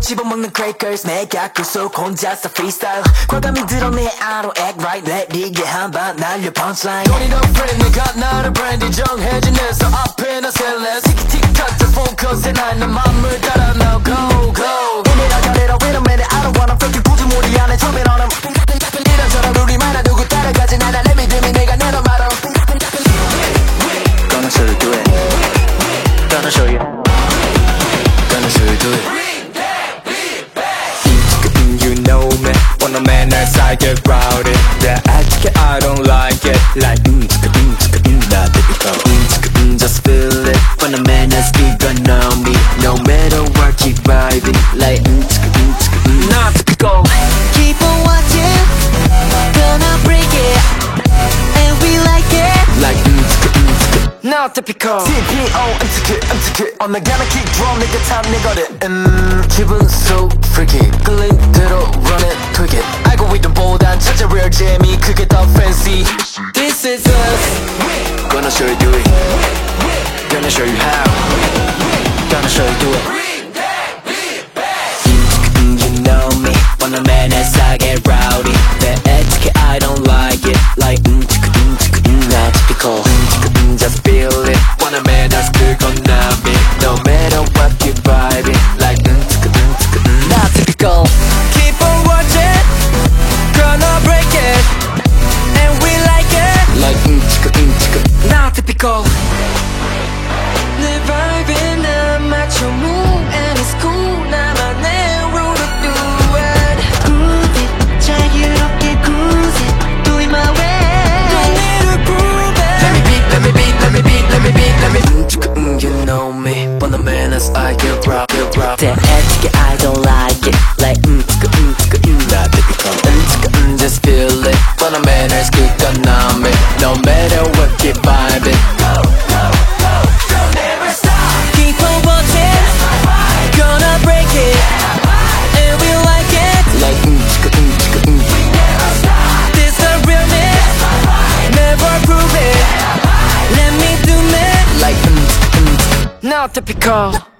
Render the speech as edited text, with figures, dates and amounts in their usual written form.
씹어먹는 crackers 내가 계속 혼자서 freestyle 과감히 드러내 I don't act right 내리게 한방 날려 punchline Don't need a friend 내가 나를 브랜디 정해진해서 앞에 나설래 티키티카트 focus 난 맘을 따라 now go go 이래라 저래라 wait a minute I don't wanna fake it 굳이 무리 안해 처음에 너는 이런저런 우리만아 누구 따라가진 않아 Let me do me 내가 내너 말어 Gonna show you do it Gonna show you Gonna show you do it You know me when a man else I get rowdy Yeah, I don't like it Like not typical Just feel it when a man else keep on me No matter what keep vibing Like not typical Keep on watching Gonna break it And we like it Like not typical TPO 음특해 오늘 gonna kick drum 내가 탑 내거든 기분 so freaky 끌린 대로 run it tweak it 알고 있던 보단 찾아 real 재미 그게 더 fancy This is us Gonna show you do it Gonna show you how Gonna show you do it You know me when a man as I get rowdy The etiquette I don't like it Like not typical Just feel it when a man has 그건 나비 No matter what you vibing Like not typical Keep on watching Gonna break it And we like it Like not typical 내 vibe에 난 맞춰 move And it's cool 나만의 rule to do it Groove it 자유롭게 cruise it Do it my way No need to prove it Let me beat, let me beat, let me beat, let me beat, let me You know me when the man is I get rock The etiquette I don't like it Like not typical Just feel it when the man is 그건 난 me No matter what keep vibing Never stop Keep on watching Gonna break it And we like it Like This the realness Never prove it Let me do me Like not typical